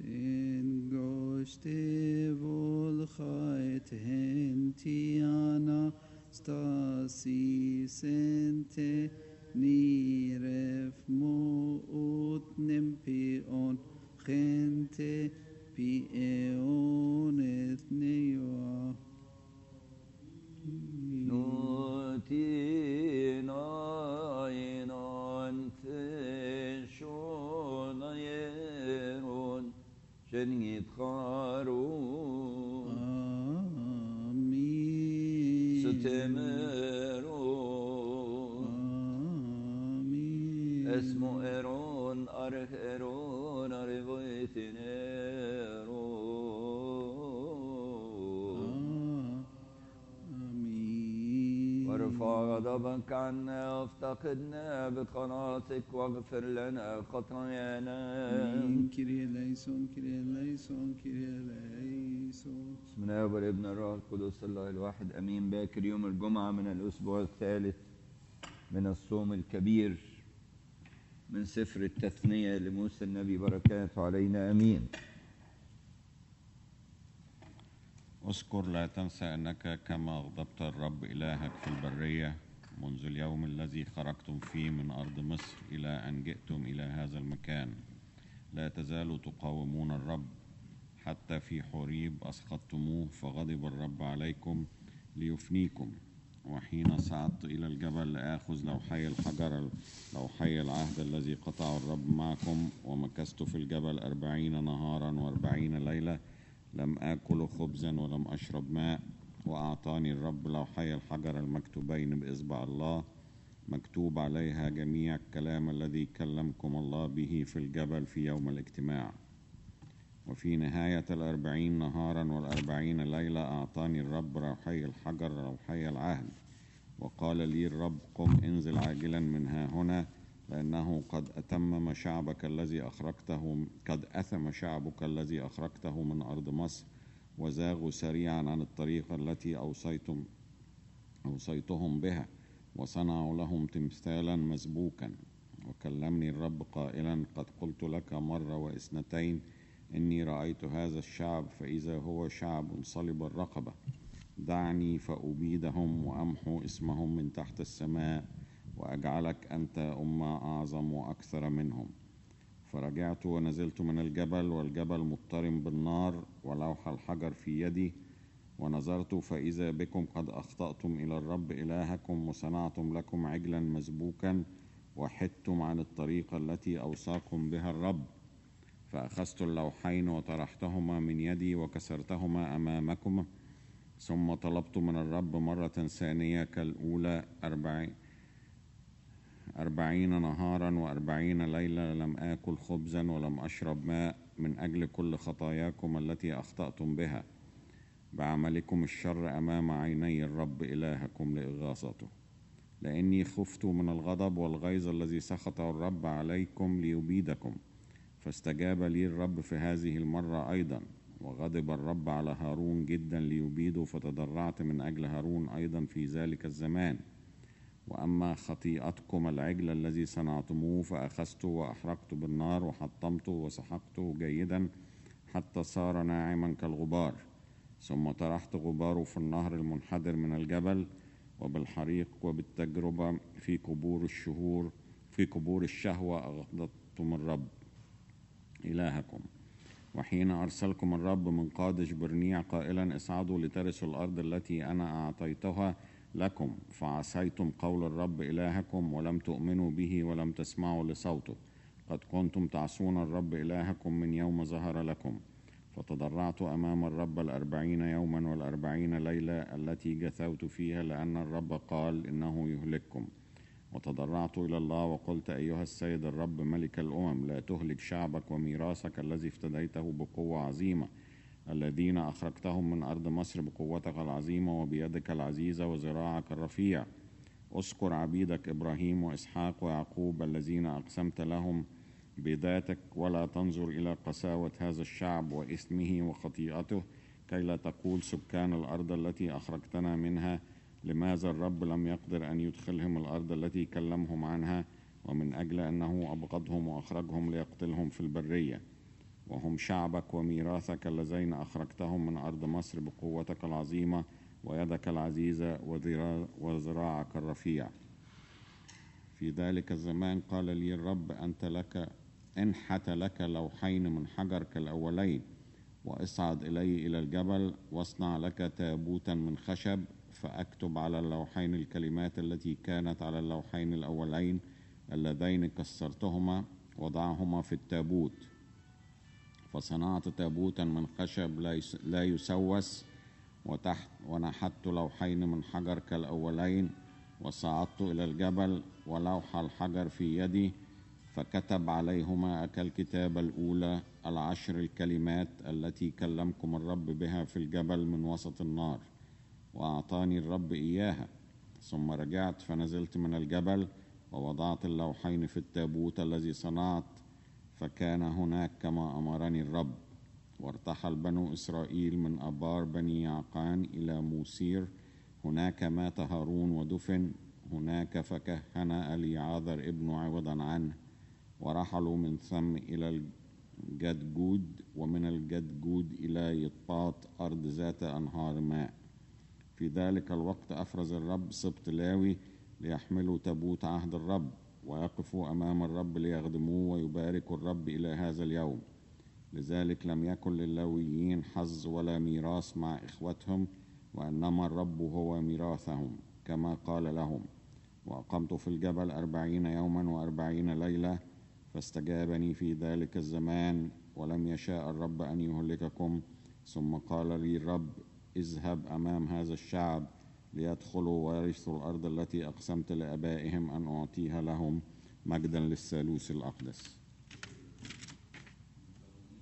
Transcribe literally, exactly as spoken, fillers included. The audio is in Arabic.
انگشته volchait hentiana stasi sente niref moot nempion gente pion ethnea Nutina inan feshona yeron shenit kharun Amin. Sutemerun Amin. Esmo eron arh eron arvoitineron وارفع غضبك عنا وافتقدنا بقناتك واغفر لنا خطايانا. آمين. كيريا ليسون كيريا ليسون كيريا ليسون. بسم الله والابن الروح القدس الله الواحد امين. باكر يوم الجمعه من الاسبوع الثالث من الصوم الكبير من سفر التثنيه لموسى النبي، بركاته علينا امين. اذكر لا تنسى أنك كما أغضبت الرب إلهك في البرية منذ اليوم الذي خرجتم فيه من أرض مصر إلى أن جئتم إلى هذا المكان، لا تزالوا تقاومون الرب حتى في حوريب أسخطتموه فغضب الرب عليكم ليفنيكم. وحين صعدت إلى الجبل لآخذ لوحي الحجر لوحي العهد الذي قطعه الرب معكم، ومكثت في الجبل أربعين نهارا وأربعين ليلة لم آكل خبزا ولم أشرب ماء، وأعطاني الرب لوحي الحجر المكتوبين بإصبع الله مكتوب عليها جميع الكلام الذي كلمكم الله به في الجبل في يوم الاجتماع. وفي نهاية الأربعين نهارا والأربعين ليلة أعطاني الرب لوحي الحجر لوحي العهد، وقال لي الرب قم انزل عاجلا من ها هنا، لأنه قد أتمم شعبك الذي أخرجته قد أثم شعبك الذي أخرجته من أرض مصر، وزاغوا سريعا عن الطريقة التي أوصيتم أوصيتهم بها، وصنعوا لهم تمثالا مسبوكا. وكلمني الرب قائلا قد قلت لك مرة واثنتين إني رأيت هذا الشعب فإذا هو شعب صلب الرقبة، دعني فأبيدهم وأمحو اسمهم من تحت السماء، وأجعلك أنت أمة أعظم وأكثر منهم. فرجعت ونزلت من الجبل والجبل مضطرم بالنار ولوح الحجر في يدي، ونظرت فإذا بكم قد أخطأتم إلى الرب إلهكم وصنعتم لكم عجلا مسبوكا وحدتم عن الطريقة التي أوصاكم بها الرب. فأخذت اللوحين وطرحتهما من يدي وكسرتهما أمامكم، ثم طلبت من الرب مرة ثانية كالأولى أربعين أربعين نهارا وأربعين ليلة لم آكل خبزا ولم أشرب ماء من أجل كل خطاياكم التي أخطأتم بها بعملكم الشر أمام عيني الرب إلهكم لإغاظته، لأني خفت من الغضب والغيظ الذي سخطه الرب عليكم ليبيدكم. فاستجاب لي الرب في هذه المرة أيضا، وغضب الرب على هارون جدا ليبيده، فتضرعت من أجل هارون أيضا في ذلك الزمان. وأما خطيئتكم العجل الذي صنعتموه فأخذته وأحرقته بالنار وحطمته وسحقته جيدا حتى صار ناعما كالغبار، ثم طرحت غباره في النهر المنحدر من الجبل، وبالحريق وبالتجربة في قبور الشهور في قبور الشهوة أغضبتم الرب إلهكم. وحين أرسلكم الرب من قادش برنيع قائلا اصعدوا لترثوا الأرض التي أنا أعطيتها لكم، فعصيتم قول الرب إلهكم ولم تؤمنوا به ولم تسمعوا لصوته، قد كنتم تعصون الرب إلهكم من يوم ظهر لكم. فتضرعت أمام الرب الأربعين يوما والأربعين ليلة التي جثوت فيها، لأن الرب قال إنه يهلككم. وتضرعت إلى الله وقلت أيها السيد الرب ملك الأمم، لا تهلك شعبك وميراثك الذي افتديته بقوة عظيمة، الذين أخرجتهم من أرض مصر بقوتك العظيمة وبيدك العزيزة وذراعك الرفيع. اذكر عبيدك إبراهيم وإسحاق ويعقوب الذين أقسمت لهم بذاتك، ولا تنظر إلى قساوة هذا الشعب وإثمه وخطيئته، كي لا تقول سكان الأرض التي أخرجتنا منها لماذا الرب لم يقدر أن يدخلهم الأرض التي كلمهم عنها، ومن أجل أنه أبغضهم وأخرجهم ليقتلهم في البرية. وهم شعبك وميراثك اللذين أخرجتهم من أرض مصر بقوتك العظيمة ويدك العزيزة وذراعك الرفيع. في ذلك الزمان قال لي الرب: أنت لك انحت لك لوحين من حجر كالأولين، واصعد إلي إلى الجبل، واصنع لك تابوتا من خشب، فأكتب على اللوحين الكلمات التي كانت على اللوحين الأولين اللذين كسرتهما، وضعهما في التابوت. فصنعت تابوتا من خشب لا يسوس، وتحت ونحت لوحين من حجر كالأولين، وصعدت إلى الجبل ولوح الحجر في يدي، فكتب عليهما كالكتابة الأولى العشر الكلمات التي كلمكم الرب بها في الجبل من وسط النار، وأعطاني الرب إياها. ثم رجعت فنزلت من الجبل ووضعت اللوحين في التابوت الذي صنعت، فكان هناك كما أمرني الرب. وارتحل بنو إسرائيل من أبار بني يعقان إلى موسير، هناك مات هارون ودفن هناك، فكهن أليعاذر ابنه عوضا عنه. ورحلوا من ثم إلى الجدجود، ومن الجدجود إلى يطباط أرض ذات أنهار ماء. في ذلك الوقت أفرز الرب سبط لاوي ليحملوا تابوت عهد الرب، ويقفوا أمام الرب ليخدموه ويباركوا الرب إلى هذا اليوم. لذلك لم يكن لللاويين حظ ولا ميراث مع إخوتهم، وإنما الرب هو ميراثهم كما قال لهم. وأقمت في الجبل أربعين يوما وأربعين ليلة، فاستجابني في ذلك الزمان، ولم يشاء الرب أن يهلككم. ثم قال لي الرب: اذهب أمام هذا الشعب ليدخلوا ويرثوا الأرض التي أقسمت لآبائهم أن أعطيها لهم، مجدا للثالوث الأقدس.